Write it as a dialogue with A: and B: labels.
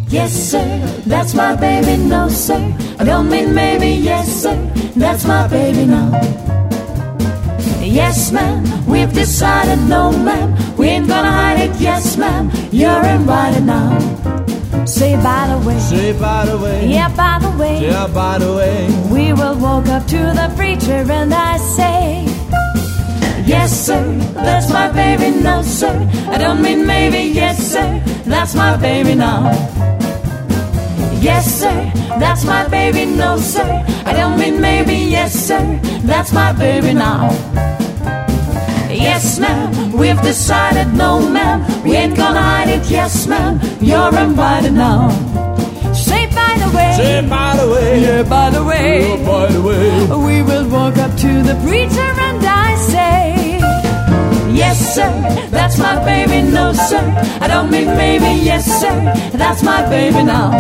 A: Yes, sir, that's my baby. No, sir, I don't mean maybe. Yes, sir, that's my baby now. Yes, ma'am, we've decided. No, ma'am, we ain't gonna hide it. Yes, ma'am, you're invited now. Say by the way.
B: Say by the way.
A: Yeah, by the way.
B: Yeah, by the way.
A: We will walk up to the preacher and I say, yes, sir, that's my baby. No, sir, I don't mean maybe. Yes, sir, that's my baby now. Yes, sir, that's my baby. No, sir, I don't mean maybe. Yes, sir, that's my baby now. Yes, ma'am, we've decided. No, ma'am, we ain't gonna hide it. Yes, ma'am, you're invited now. Say by the way.
B: Say by the way.
A: Yeah, by the way.
B: Yeah, by the way.
A: We will walk up to the preacher and I say, yes, sir, that's my baby. No, sir, I don't mean maybe. Yes, sir, that's my baby now.